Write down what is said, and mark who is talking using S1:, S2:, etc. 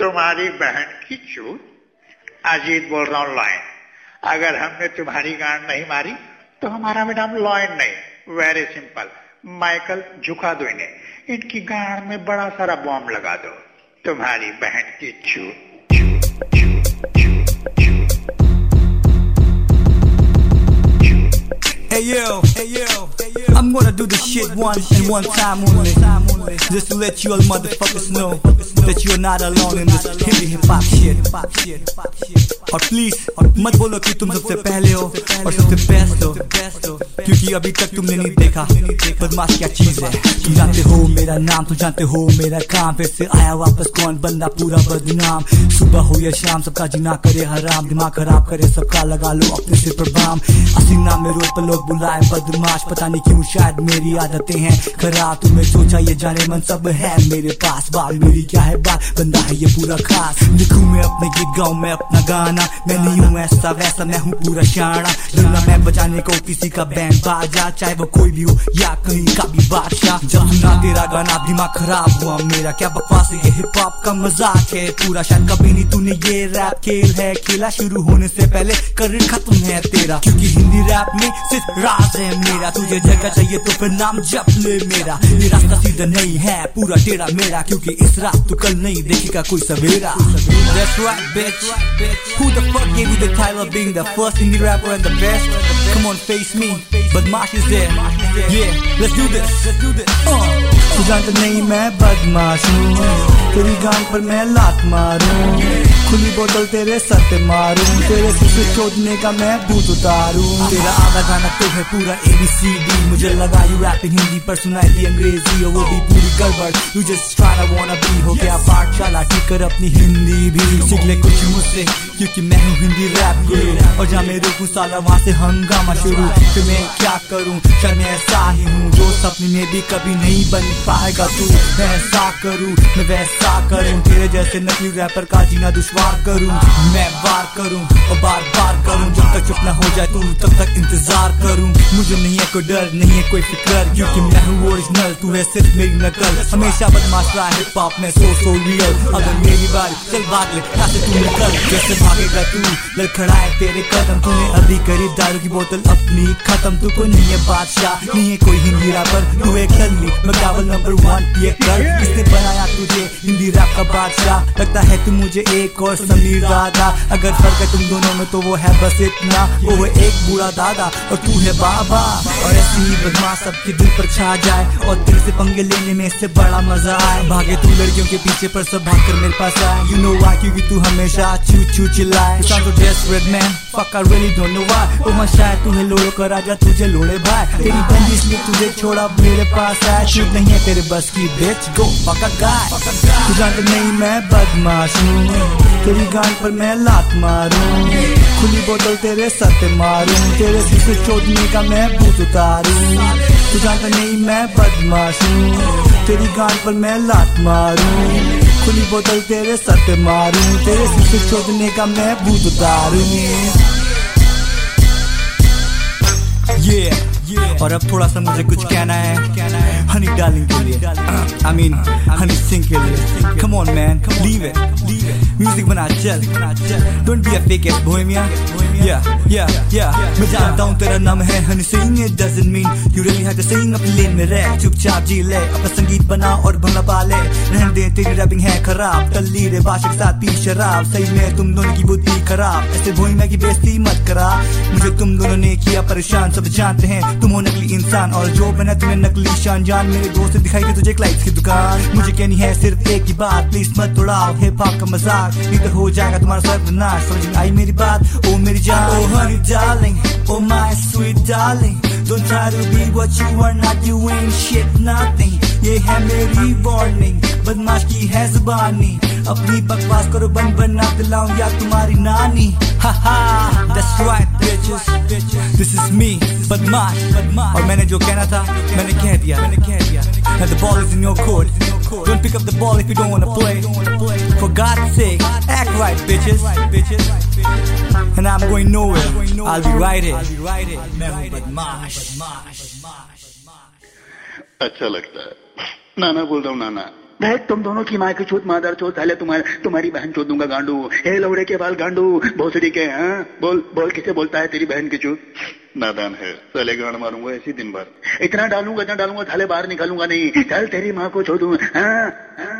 S1: तुम्हारी बहन की चूत। अजीत बोल रहा हूँ लॉयन। अगर हमने तुम्हारी गांड नहीं मारी तो हमारा भी नाम लॉयन नहीं। वेरी सिंपल, माइकल झुका दो इन्हें, इनकी गांड में बड़ा सारा बॉम्ब लगा दो। तुम्हारी बहन की चूत।
S2: Hey yo, I'm gonna do this shit once and one time only, just to let you all motherfuckers know that you're not alone in this Hindi hip hop shit. और प्लीज मत बोलो कि तुम सबसे पहले हो और सबसे बेस्ट हो, क्योंकि अभी तक तुमने नहीं देखा बदमाश क्या चीज है। तुम जानते हो मेरा नाम, तुम जानते हो मेरा काम, फिर से आया वापस कौन बंदा पूरा बदनाम। सुबह हो या शाम सबका जीना करे हराम, दिमाग खराब करे सबका लगा लो अपने से प्रभाम। असली नाम में रोज पर लोग बुलाए बदमाश, पता नहीं क्यों शायद मेरी आदतें हैं खराब। तुम्हें सोचा ये जाने मन सब है मेरे पास, बाल मेरी क्या है बात, बंदा है ये पूरा खास। लिखूं मैं अपने गीत, गाऊं मैं अपना गाना, मैं नहीं हूँ ऐसा वैसा, मैं हूँ पूरा शाना। दुनिया में बजाने को किसी का बैंड बाजा, चाहे वो कोई भी हो या कहीं का भी बादशाह। जब सुना तेरा गाना दिमाग खराब हुआ मेरा, क्या बकवास है ये हिप हॉप का मजाक है पूरा। शायद कभी नहीं तूने ये रैप खेल है खेला, शुरू होने से पहले करियर खत्म है तेरा। क्योंकि हिंदी रैप में सिर्फ राज है मेरा, तुझे जगह चाहिए तो फिर नाम जप ले मेरा। ये रास्ता सीधा नहीं है पूरा टेढ़ा मेरा, क्योंकि इस रात तू कल नहीं देखेगा कोई सवेरा। That's right bitch, who the fuck gave you the title of being the first indie rapper and the best? Come on face me, बदमाश is there, yeah let's do this, तू जानता नहीं मैं बदमाश हूँ, तेरी गांड पर मैं लात मारूं, खुली बोतल तेरे सर पे मारूं, तेरे सिर से चोदने का मैं भूत उतारूं। तेरा आधा गाना तो है पूरा ABCD, मुझे लगा यू रैपिंग हिंदी पर सुनाई दी अंग्रेजी, और वो भी पूरी गड़बड़। You just tryna wanna be, हो गया पाठशाला ठीक कर अपनी हिंदी भी, सीख ले कुछ मुझसे क्योंकि मैं हूँ हिंदी रैप गुरु। और जहाँ मेरे कुछ साला वहाँ से हंगामा शुरू, फिर मैं क्या करूँ शायद मैं ऐसा ही हूँ जो सपने में भी कभी नहीं बन पाएगा तू। मैं ऐसा करूँ मैं वैसा करूँ, तेरे जैसे नकली रैपर का जीना दुश्वार करूँ। मैं वार करूँ और बार बार करूँ, जब तक चुप न हो जाए तू तब तक इंतजार करूँ। मुझे नहीं है कोई डर नहीं है कोई फिक्र, क्योंकि मैं हूँ ओरिजिनल तू है सिर्फ मेरी नकल। हमेशा बदमाश रहा हिप हॉप में सो रियल, अगर मेरी बारी चल भाग ले यहाँ से तू निकल। जैसे भागेगा तू लड़खड़ाए तेरे कदम, तूने अभी करी दारू की बोतल अपनी खत्म। तू कोई नहीं है बादशाह नहीं है कोई हिंदी रैपर, तू एक टल्ली मगावल नंबर 1 ये कर। किसने बनाया तुझे हिंदी रैप का बादशाह, लगता है तू मुझे एक और समीर दादा। अगर फर्क है तुम दोनों में तो वो है बस इतना, वो है एक बूढ़ा दादा और तू है बाबा। और ऐसी ही बदमाश सबके दिल पर छा जाए, और तेरे से पंगे लेने में इससे बड़ा मजा आए। भागे तू लड़कियों के पीछे पर सब भाग कर मेरे पास आए। You know why, क्योंकि तू हमेशा चू चू चिल्लाए। You sound so desperate man, fuck I really don't know why। ओ हाँ शायद तू है लोड़ों का राजा तुझे लोड़े भाई, तेरी बंदिश में तुझे छोड़ा मेरे पास आया। चुप नहीं है तेरे बस की bitch, go fuck a guy। तू जानता नहीं मैं बदमाश हूँ, तेरी गांड पर मैं लात मारूं, खुली बोतल तेरे सर पे मारूं, तेरे सिर से चोदने का मैं भूत उतारूं। तू जानता नहीं मैं बदमाश हूँ, तेरी गांड पर मैं लात मारूं, खुली बोतल तेरे सर पे मारूं, तेरे सिर से चोदने का मैं भूत उतारूं। Yeah, और अब थोड़ा सा मुझे कुछ कहना है हनी डार्लिंग के लिए, I mean हनी सिंह के लिए। Come on man, leave it, music बना चल, don't be a fake ass bohemia। Yeah, मैं जानता हूँ तेरा नाम है Honey Singh, it doesn't mean you really have to sing। अपनी लेन में रह चुपचाप जी ले, अपना संगीत बना और भंगड़ा पाले, रहने दे तेरी रैपिंग है खराब। तल्ली रे बाशिक के साथ पी शराब, सही में तुम दोनों की बुद्धि खराब। ऐसे बोहिमिया की बेइज्जती मत करा, मुझे तुम दोनों ने किया परेशान। सब जानते हैं तुम हो नकली इंसान, और जो बना तुम्हें नकली शान जान। मेरे दोस्त दिखाई दे तुझे एक लाइट्स की दुकान, मुझे कहनी है सिर्फ एक ही बात, प्लीज मत उड़ाओ हिप हॉप का मजाक, नहीं तो हो जाएगा तुम्हारा सर्वनाश। समझ में आई मेरी बात ओ मेरी जान। Oh honey darling, oh my sweet darling, don't try to be what you are not, you ain't shit nothing। ये है मेरी वार्निंग, बदमाश की है जुबानी, अपनी बकवास करो बन बना दिलाऊं या तुम्हारी नानी। Haha, that's right bitches, this is me, बदमाश। और मैंने जो कहना था मैंने कह दिया। Now the ball is in your court, don't pick up the ball if you don't wanna play, for God's sake act right bitches, and I'm going nowhere, I'll be right here, मैं हूँ बदमाश।
S1: अच्छा लगता है नाना बोल रहा हूँ नाना।
S3: देख तुम दोनों की माँ की चूत मादर चोत साले तुम्हारी बहन चोत दूंगा गांडू। हे लौड़े के बाल गांडू भोसड़ी के। हाँ बोल किसे बोलता है तेरी बहन की चूत? नादान है साले, गांड मारूंगा ऐसी दिन भर। इतना डालूंगा साले बाहर निकालूंगा नहीं। चल तेरी माँ को छोड़ू। हाँ